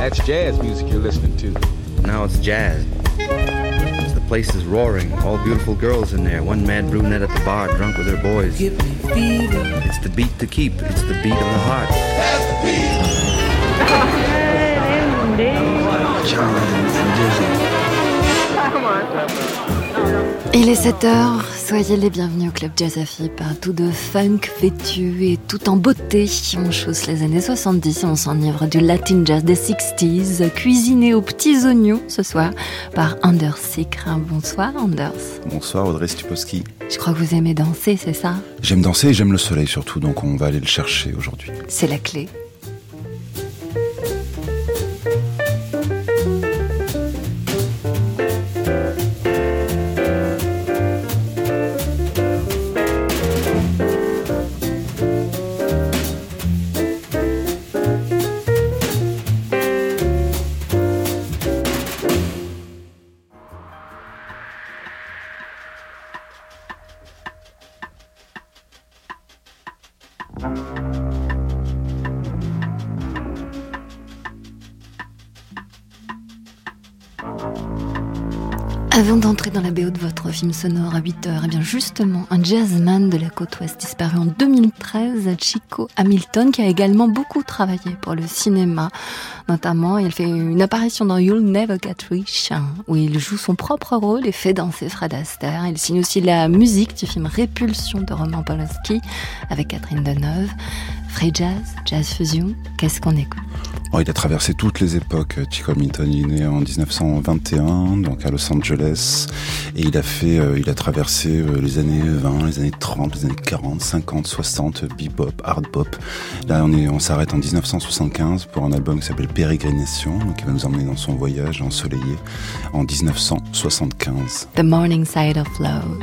That's jazz music you're listening to. Now it's jazz. The place is roaring. All beautiful girls in there. One mad brunette at the bar, drunk with her boys. Give me fever. It's the beat to keep. It's the beat of the heart. That's the beat. Il est 7h, soyez les bienvenus au Club Jazz Afip, tout de funk vêtu et tout en beauté. On chausse les années 70 et on s'enivre du Latin Jazz des 60s, cuisiné aux petits oignons ce soir par Anders Sikr. Bonsoir Anders. Bonsoir Audrey Stupowski. Je crois que vous aimez danser, c'est ça ? J'aime danser et j'aime le soleil surtout, donc on va aller le chercher aujourd'hui. C'est la clé. Avant d'entrer dans la BO de votre film sonore à 8h, eh bien justement, un jazzman de la côte ouest disparu en 2013, Chico Hamilton, qui a également beaucoup travaillé pour le cinéma. Notamment, il fait une apparition dans You'll Never Get Rich, où il joue son propre rôle et fait danser Fred Astaire. Il signe aussi la musique du film Répulsion de Roman Polanski avec Catherine Deneuve. Free jazz, jazz fusion, qu'est-ce qu'on écoute ? Il a traversé toutes les époques. Chico Hamilton, il est né en 1921, donc à Los Angeles, et il a traversé les années 20, les années 30, les années 40, 50, 60, bebop, hard bop. Là, on s'arrête en 1975 pour un album qui s'appelle Pérégrination, donc il va nous emmener dans son voyage ensoleillé en 1975. The Morning Side of Love.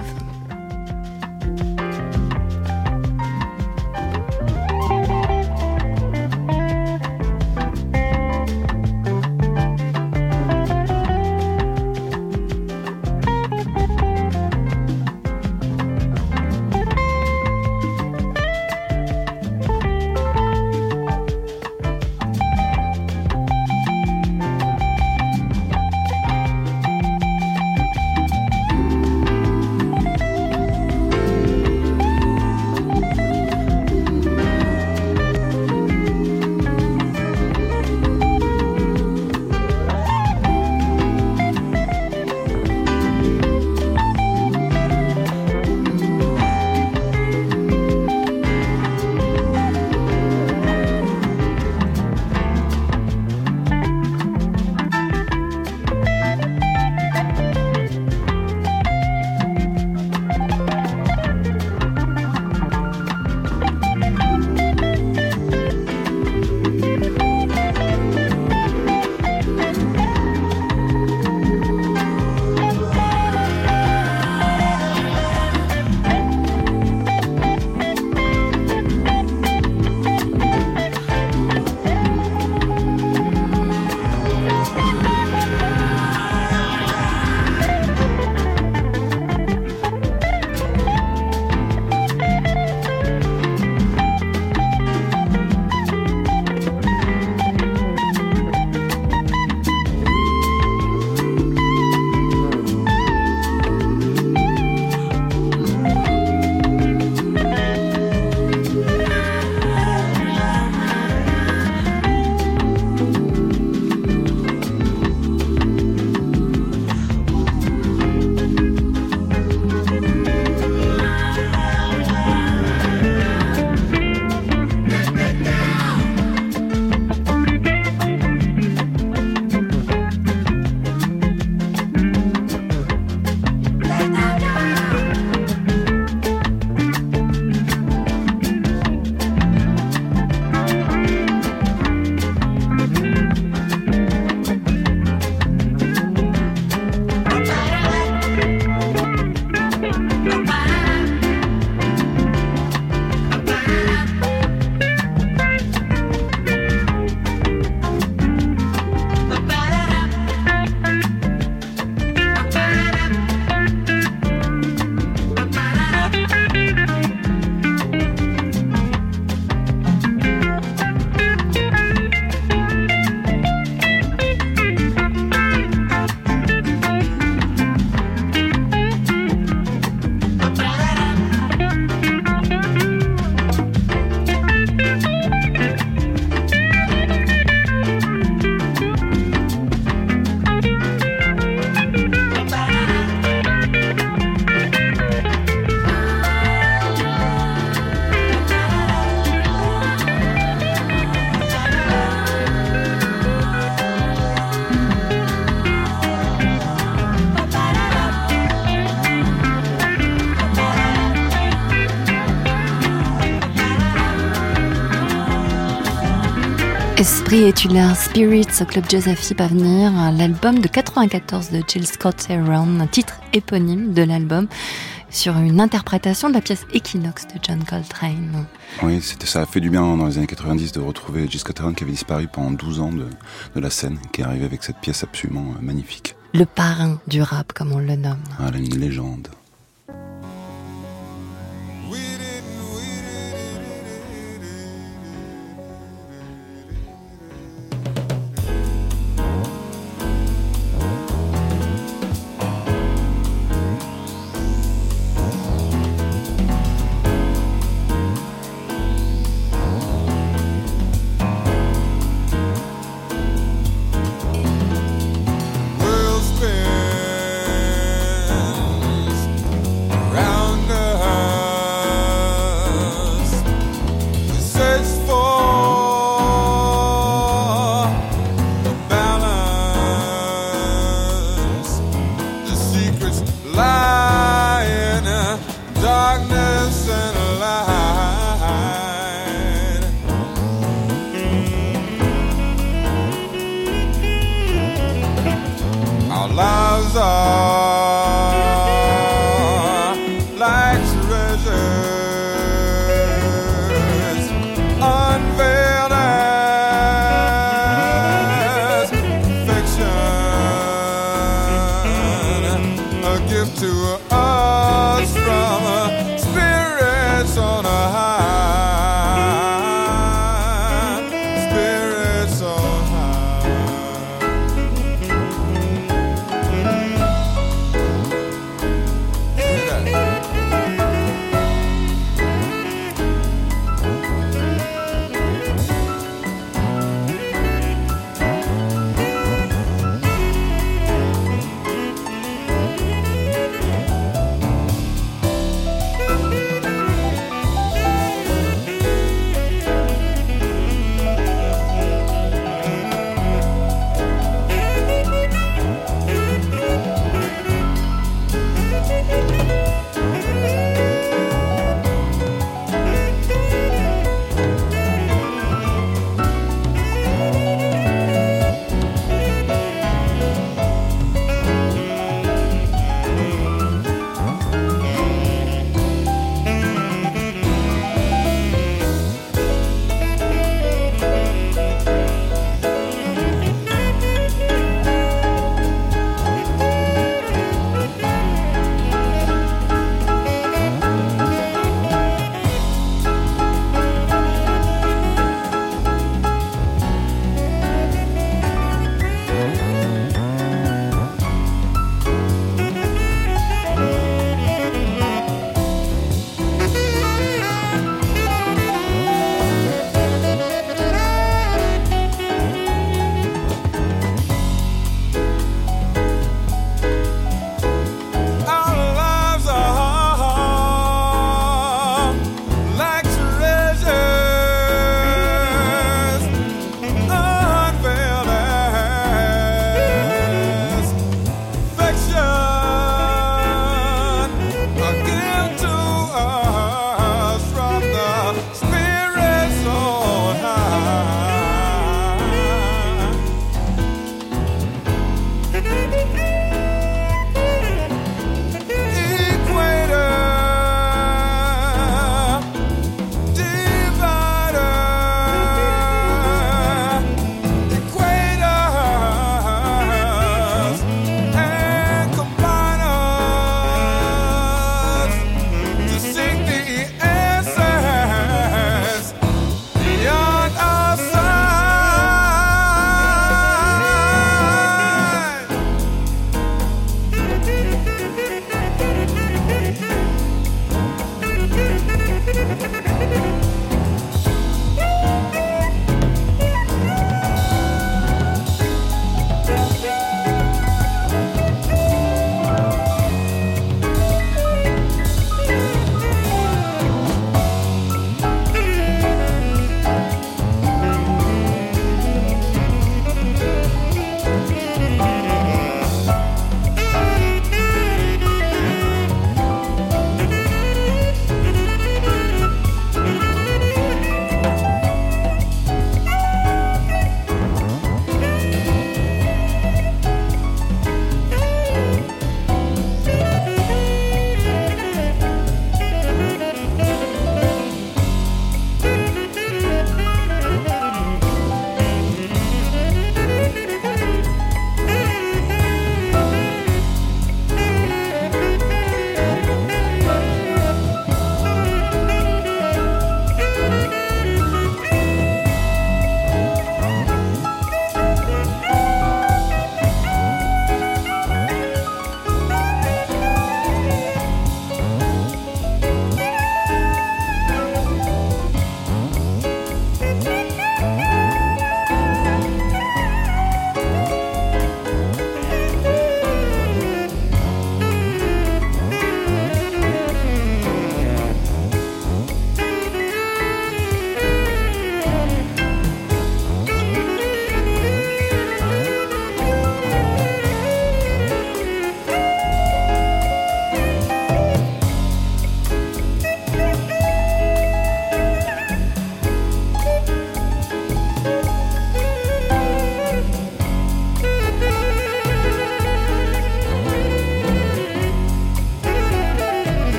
Esprit étulaire Spirits au Club Jazz à venir, l'album de 94 de Jill Scott Heron, un titre éponyme de l'album, sur une interprétation de la pièce Equinox de John Coltrane. Oui, ça a fait du bien dans les années 90 de retrouver Jill Scott Heron qui avait disparu pendant 12 ans de la scène, qui est arrivé avec cette pièce absolument magnifique. Le parrain du rap, comme on le nomme. Ah, une légende.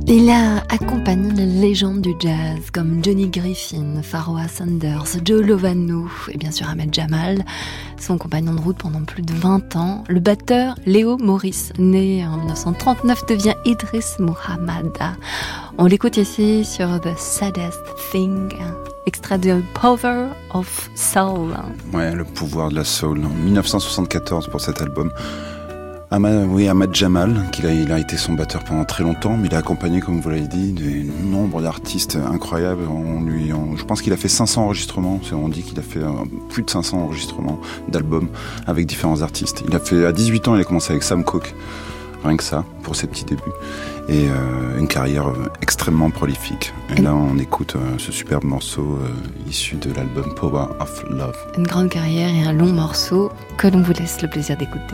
Il a accompagné les légendes du jazz comme Johnny Griffin, Pharoah Sanders, Joe Lovano et bien sûr Ahmed Jamal, son compagnon de route pendant plus de 20 ans. Le batteur Léo Morris, né en 1939, devient Idris Muhammad. On l'écoute ici sur The Saddest Thing, extrait de Power of Soul. Ouais, le pouvoir de la soul, en 1974 pour cet album. Ahmed Jamal, il a été son batteur pendant très longtemps, mais il a accompagné, comme vous l'avez dit, des nombres d'artistes incroyables. Je pense qu'il a fait 500 enregistrements. On dit qu'il a fait plus de 500 enregistrements d'albums avec différents artistes. À 18 ans, il a commencé avec Sam Cooke, rien que ça, pour ses petits débuts. Et une carrière extrêmement prolifique. Et là, on écoute ce superbe morceau issu de l'album Power of Love. Une grande carrière et un long morceau que l'on vous laisse le plaisir d'écouter.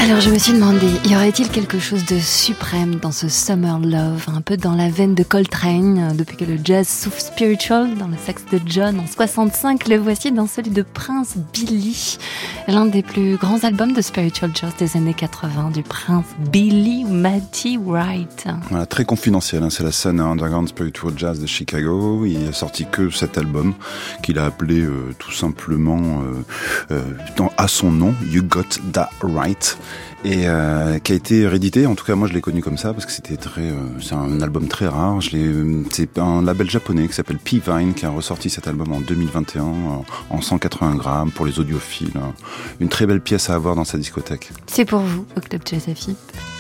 Alors je me suis demandé, y aurait-il quelque chose de suprême dans ce Summer Love, un peu dans la veine de Coltrane, depuis que le jazz souffle spiritual dans le sax de John en 65, le voici dans celui de Prince Billy, l'un des plus grands albums de spiritual jazz des années 80, du Prince Billy Matty Wright. Voilà, très confidentiel, hein, c'est la scène underground spiritual jazz de Chicago. Il a sorti que cet album qu'il a appelé tout simplement à son nom, You Got That Right. Et qui a été réédité, en tout cas moi je l'ai connu comme ça parce que c'est un album très rare. C'est un label japonais qui s'appelle P-Vine qui a ressorti cet album en 2021 en 180 grammes pour les audiophiles. Une très belle pièce à avoir dans sa discothèque. C'est pour vous au Club Jazz AFIP.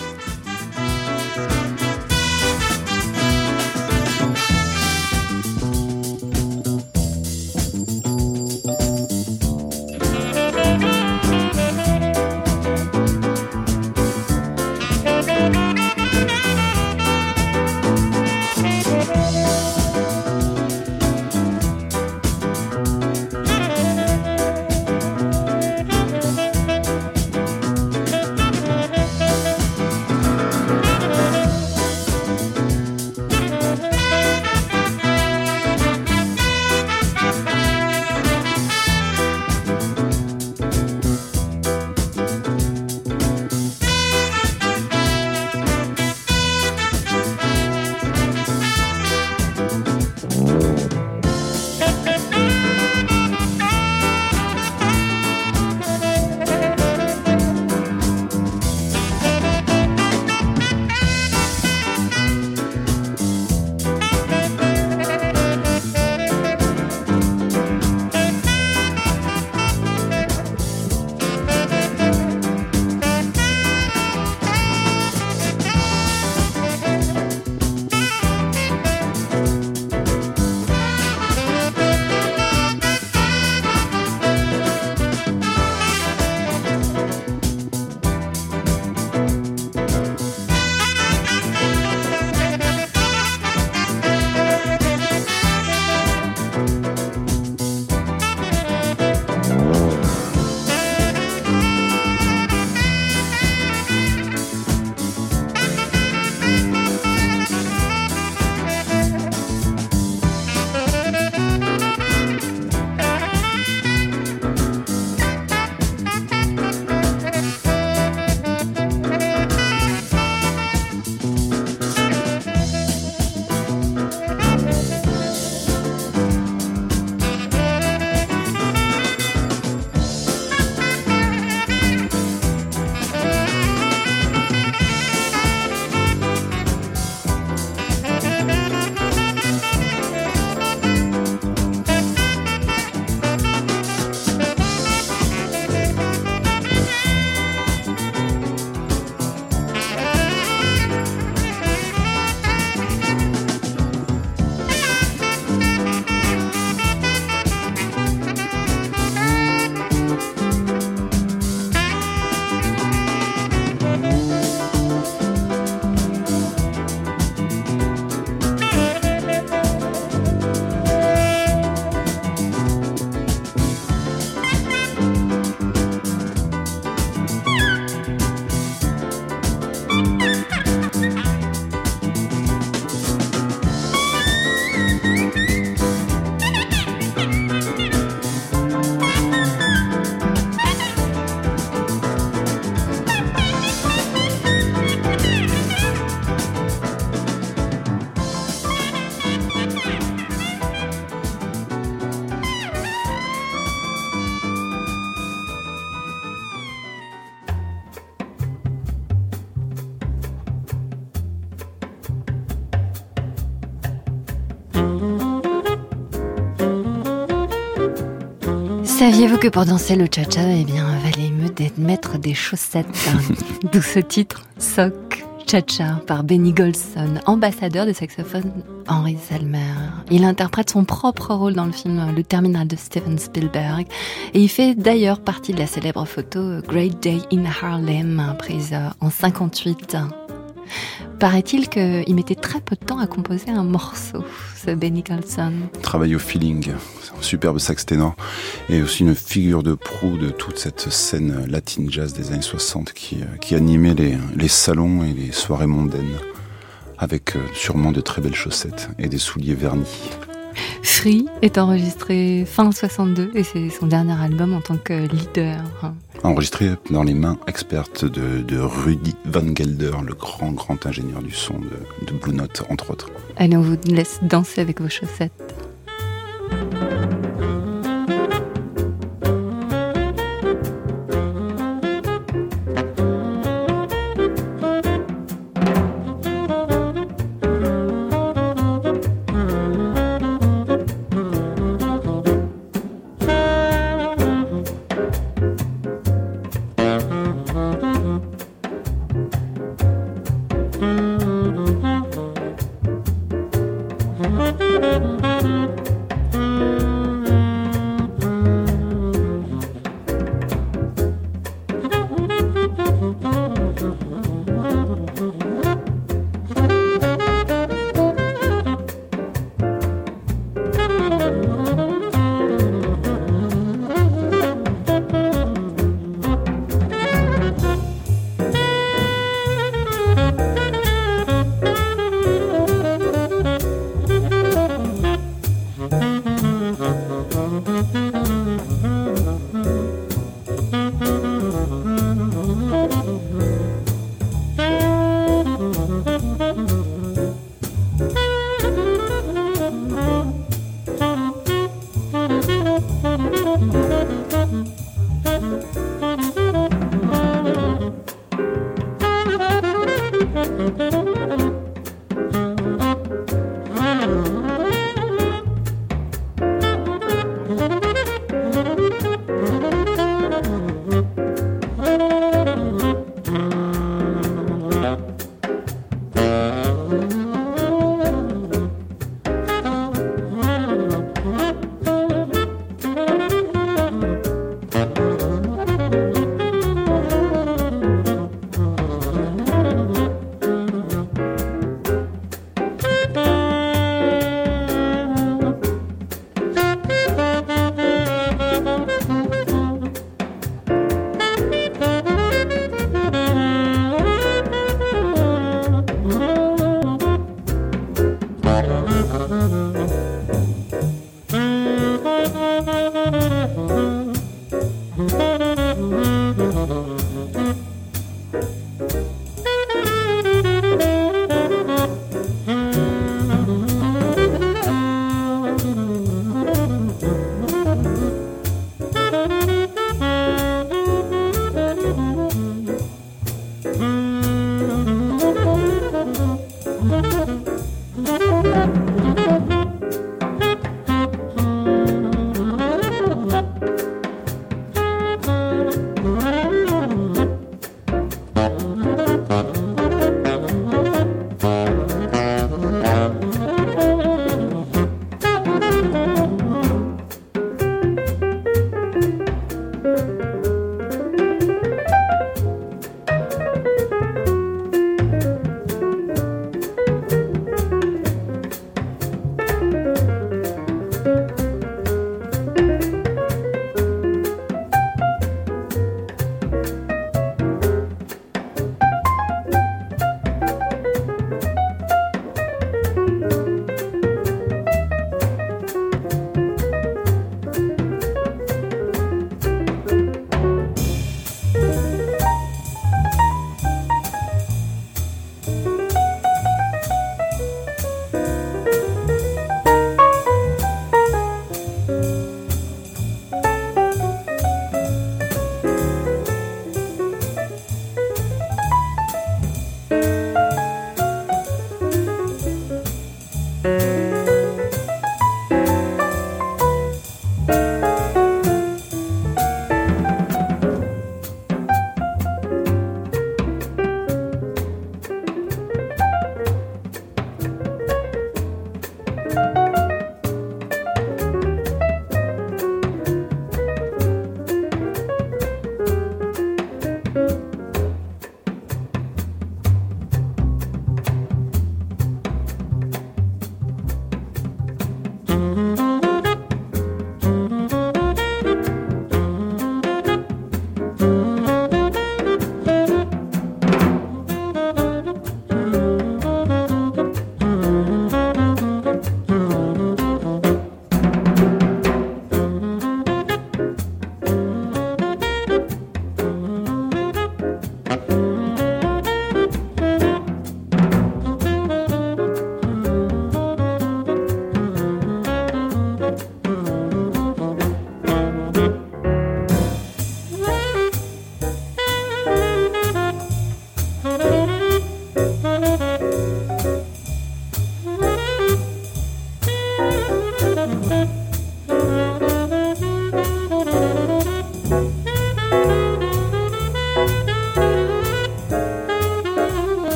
Saviez-vous que pour danser le cha-cha, eh bien, valait mieux mettre des chaussettes, d'où ce titre, Sock Cha-Cha, par Benny Golson, ambassadeur de saxophone Henry Selmer. Il interprète son propre rôle dans le film Le Terminal de Steven Spielberg, et il fait d'ailleurs partie de la célèbre photo Great Day in Harlem, prise en 58. Paraît-il qu'il mettait très peu de temps à composer un morceau, ce Benny Golson. Travaille au feeling, c'est un superbe sax ténor et aussi une figure de proue de toute cette scène latine jazz des années 60 qui animait les salons et les soirées mondaines avec sûrement de très belles chaussettes et des souliers vernis. Free est enregistré fin 62 et c'est son dernier album en tant que leader. Enregistré dans les mains expertes de Rudy Van Gelder, le grand ingénieur du son de Blue Note, entre autres. Allez, on vous laisse danser avec vos chaussettes.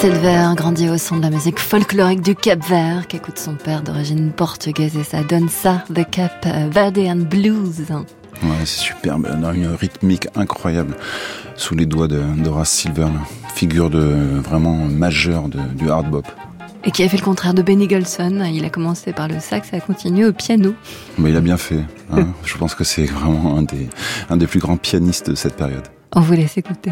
Silver grandit au son de la musique folklorique du Cap-Vert qu'écoute son père d'origine portugaise et ça donne ça, The Cap Verdean Blues. Ouais, c'est superbe. On a une rythmique incroyable sous les doigts d'Horace Silver, figure vraiment majeure du hard bop. Et qui a fait le contraire de Benny Golson. Il a commencé par le sax et a continué au piano. Mais il a bien fait. Hein. Je pense que c'est vraiment un des plus grands pianistes de cette période. On vous laisse écouter.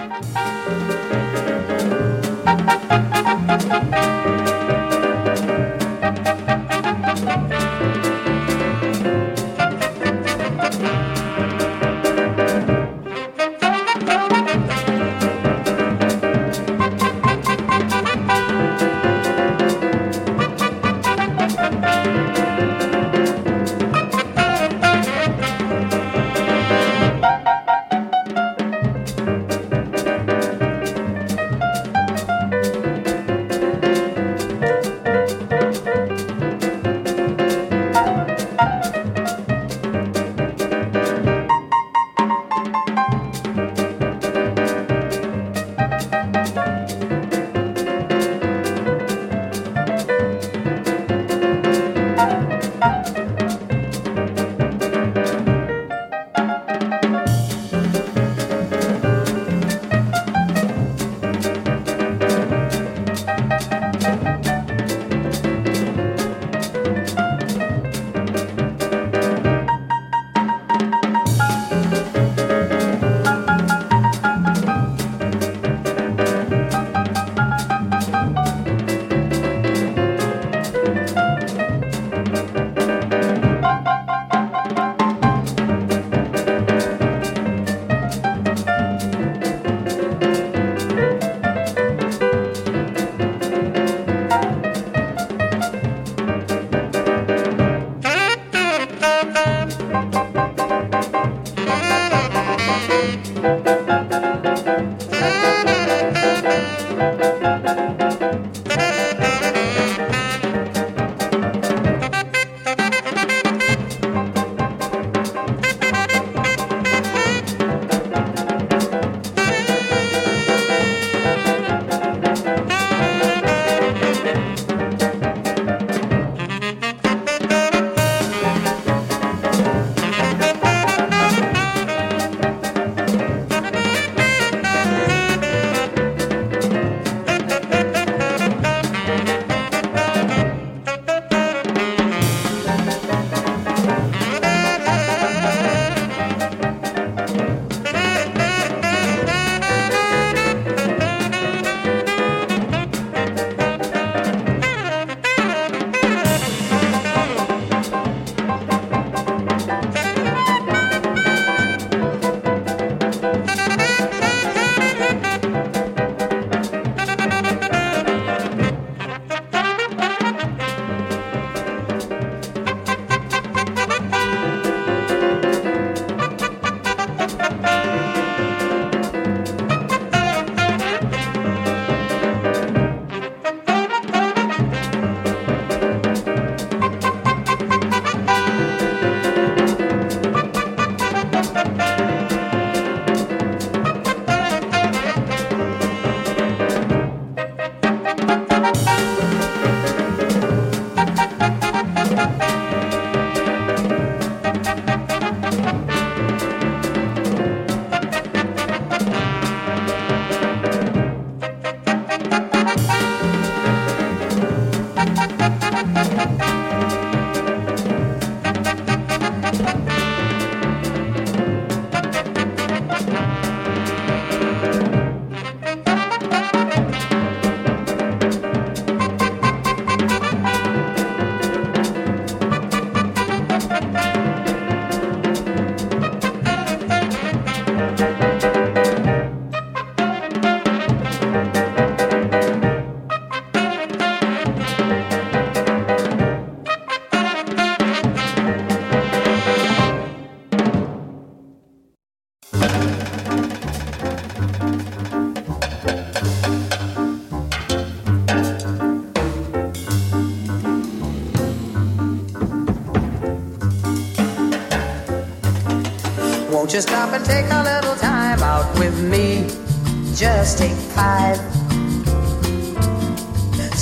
Won't you stop and take a little time out with me? Just take 5.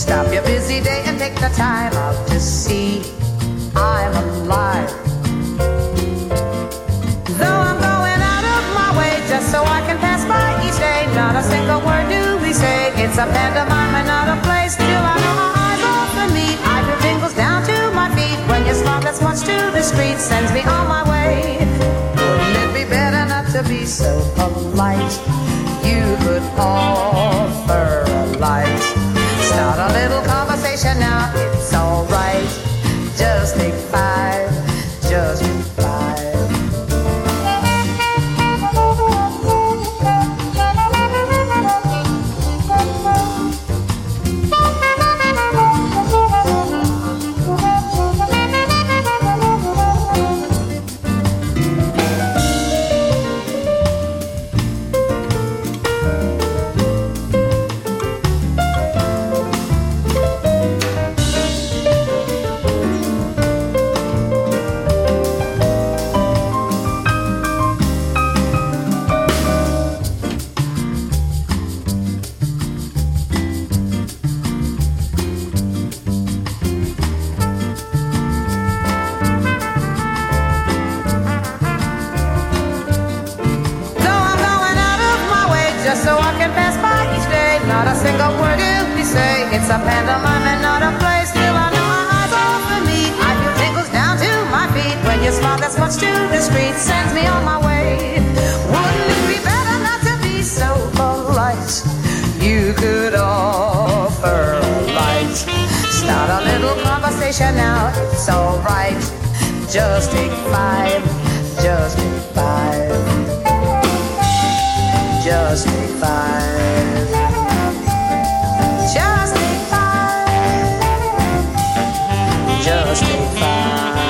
Stop your busy day and take the time out to see I'm alive. Though I'm going out of my way just so I can pass by each day, not a single word do we say. It's a pantomime and not a play. Still I know my eyes open me. I do tingles down to my feet when your smile that's much to the street sends me on my way. Wouldn't it be better not to be so polite? You could offer a light. Start a little conversation now, it's alright. Just take five, just take five. It's a pantomime and not a play. Still I know my eyes open me. I feel tingles down to my feet when your smile that's much too discreet sends me on my way. Wouldn't it be better not to be so polite? You could offer a light. Start a little conversation now, it's alright. Just take five, just take five. Just take five. Just take five. Just take five.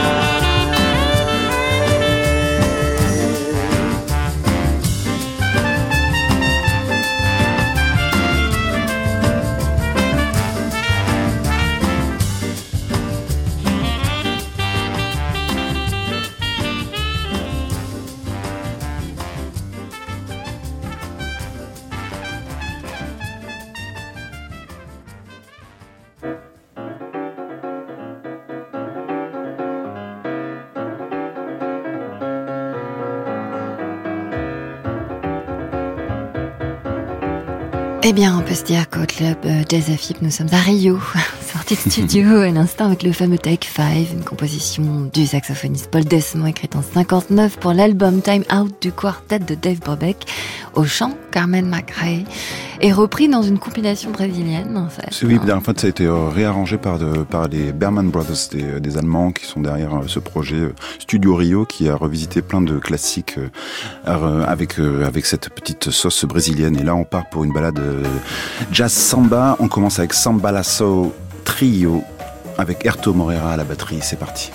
Eh bien, on peut se dire qu'au club Jazz AFIP, nous sommes à Rio, sortie de studio à l'instant avec le fameux Take 5, une composition du saxophoniste Paul Desmond écrite en 59 pour l'album Time Out du quartet de Dave Brubeck, au chant Carmen McRae, et repris dans une compilation brésilienne en fait. Oui, en fait ça a été réarrangé par les Berman Brothers, des Allemands qui sont derrière ce projet Studio Rio, qui a revisité plein de classiques avec cette petite sauce brésilienne. Et là on part pour une balade jazz samba. On commence avec Samba Lasso Trio avec Erto Moreira à la batterie. C'est parti.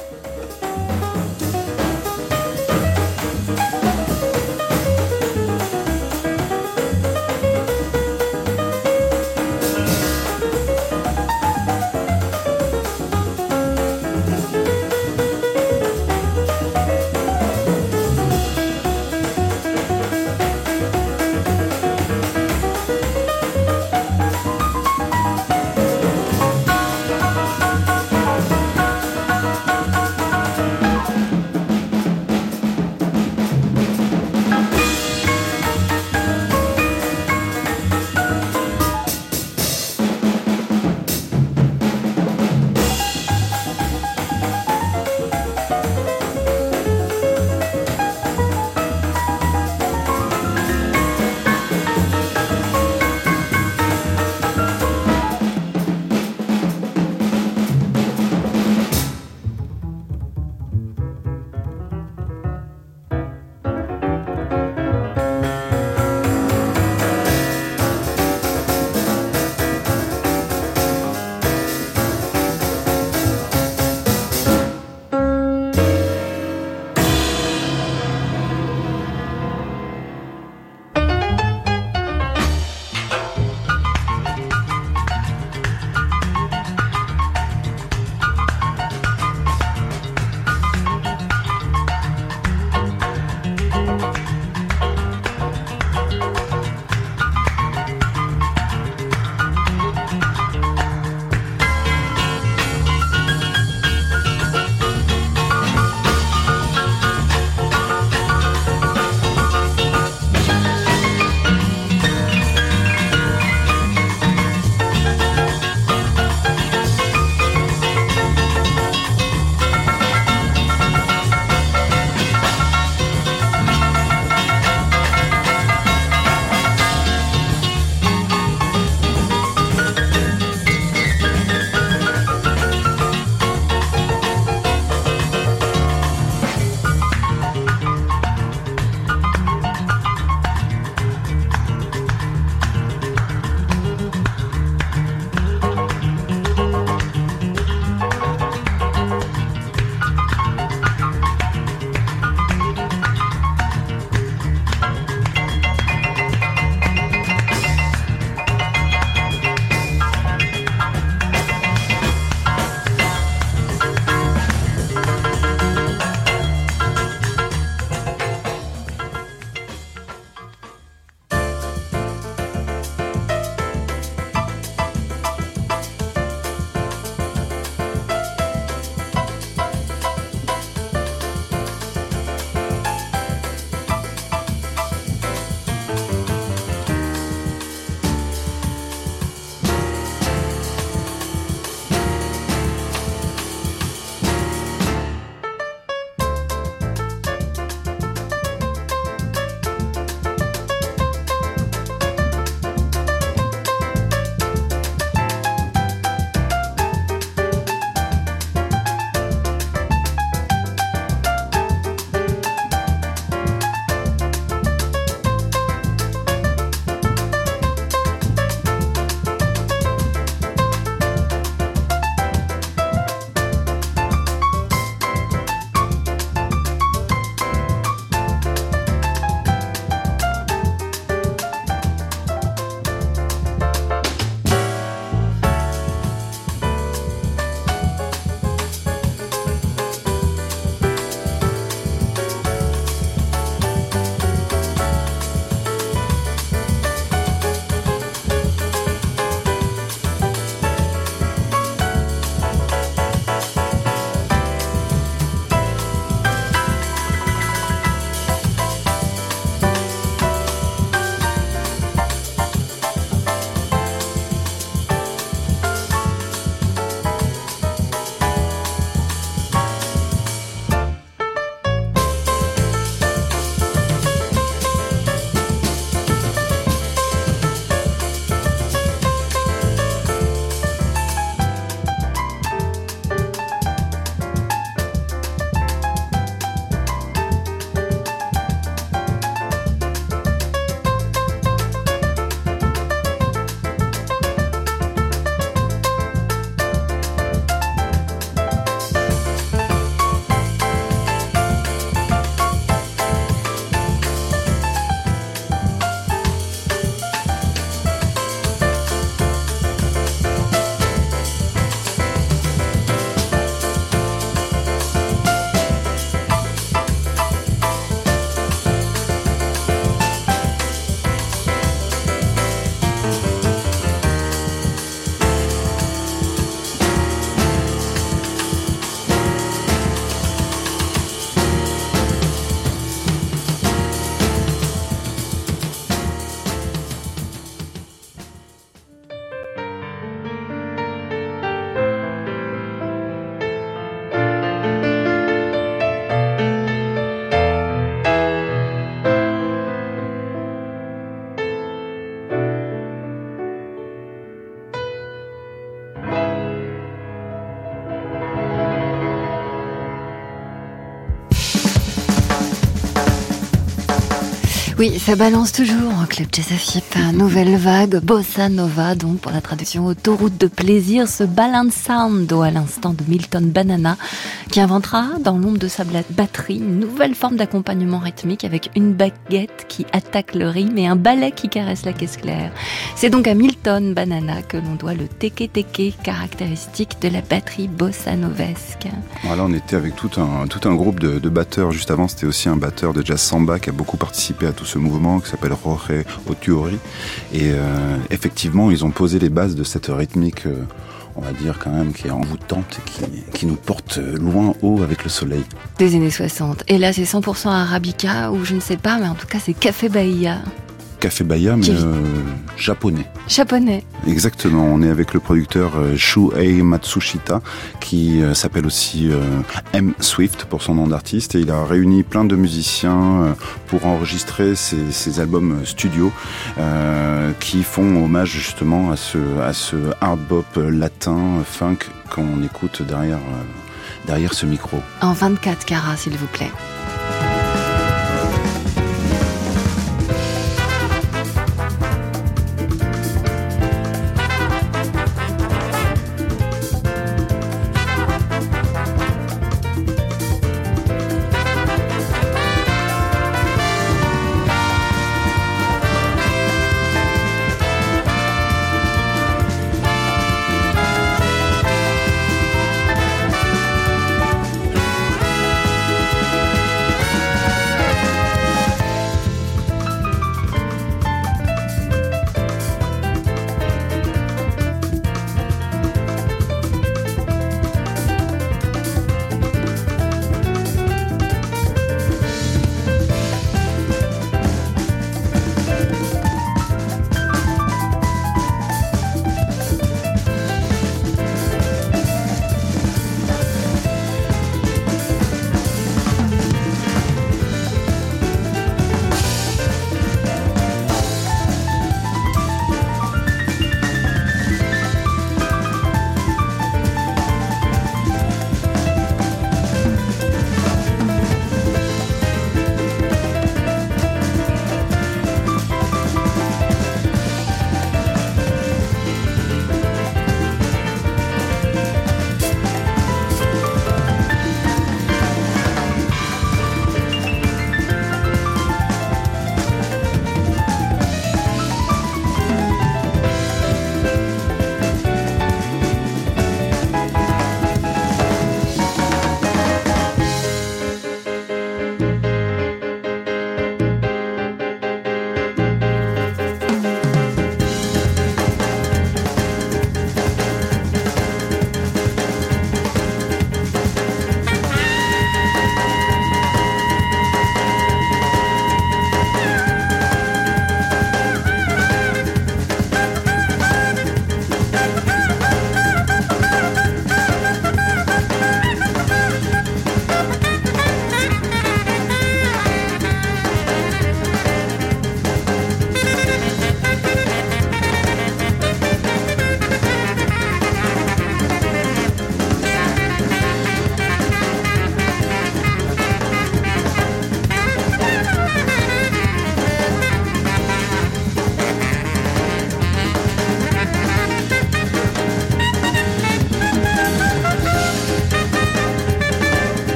Oui, ça balance toujours en Club Jazz FM. Nouvelle vague, Bossa Nova, donc pour la traduction autoroute de plaisir, ce Balançando à l'instant de Milton Banana, qui inventera dans l'ombre de sa batterie une nouvelle forme d'accompagnement rythmique avec une baguette qui attaque le rythme et un ballet qui caresse la caisse claire. C'est donc à Milton Banana que l'on doit le teke-teke caractéristique de la batterie bossa novesque. Voilà, on était avec tout un groupe de batteurs. Juste avant, c'était aussi un batteur de jazz samba qui a beaucoup participé à tout ce mouvement, qui s'appelle Jorge Otuori. Et effectivement, ils ont posé les bases de cette rythmique, on va dire quand même, qui est envoûtante et qui nous porte loin haut avec le soleil. Des années 60. Et là, c'est 100% Arabica, ou je ne sais pas, mais en tout cas, c'est Café Bahia. Café Bahia, mais japonais. Japonais. Exactement, on est avec le producteur Shuhei Matsushita, qui s'appelle aussi M. Swift pour son nom d'artiste, et il a réuni plein de musiciens pour enregistrer ses albums studio qui font hommage justement à ce hard bop latin, funk qu'on écoute derrière ce micro. En 24 carats, s'il vous plaît.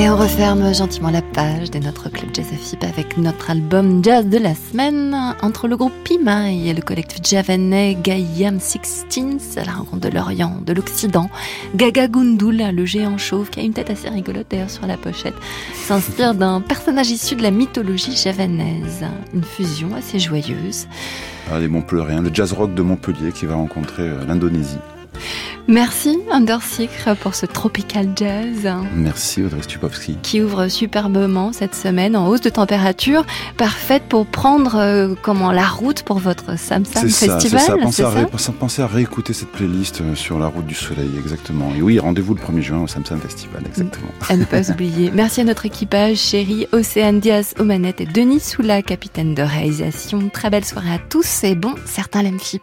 Et on referme gentiment la page de notre Club Jazz FIP avec notre album Jazz de la semaine. Entre le groupe Pimaï et le collectif javanais Gayam Sixteens, à la rencontre de l'Orient, de l'Occident, Gaga Gundul, le géant chauve, qui a une tête assez rigolote d'ailleurs sur la pochette, s'inspire d'un personnage issu de la mythologie javanaise. Une fusion assez joyeuse. Les Montpelliérains, le jazz rock de Montpellier qui va rencontrer l'Indonésie. Merci Undersecre pour ce tropical jazz. Merci Audrey Stupowski. Qui ouvre superbement cette semaine en hausse de température, parfaite pour prendre la route pour votre Sam Sam Festival. C'est ça. Pensez à réécouter cette playlist sur la route du soleil, exactement. Et oui, rendez-vous le 1er juin au Sam Sam Festival, exactement. À ne pas oublier. Merci à notre équipage, chérie Océane Diaz aux manettes et Denis Soula, capitaine de réalisation. Très belle soirée à tous et bon, certains l'aiment FIP.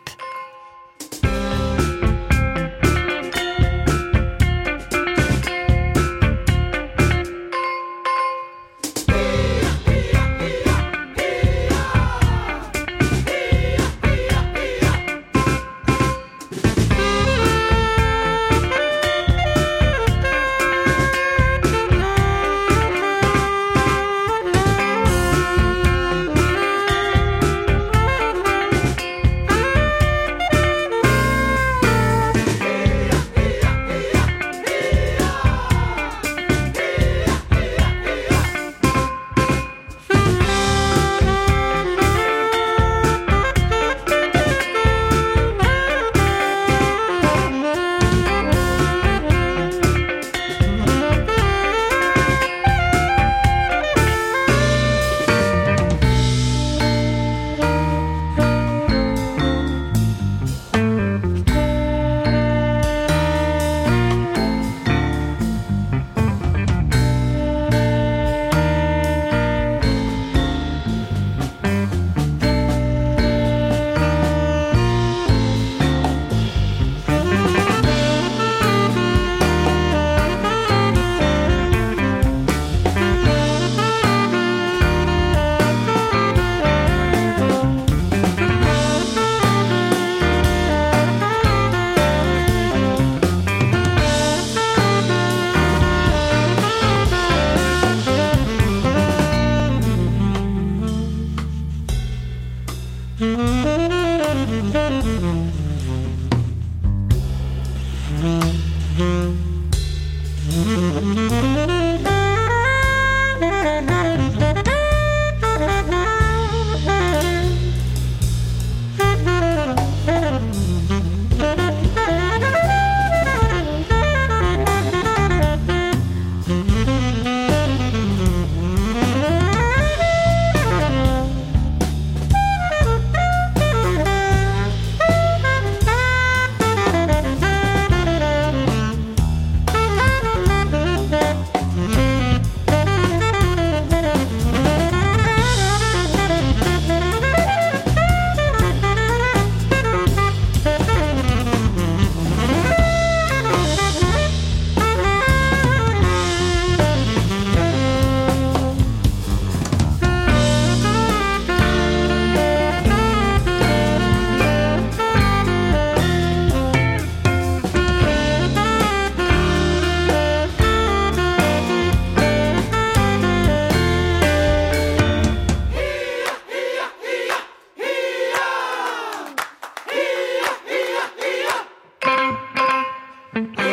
Hey!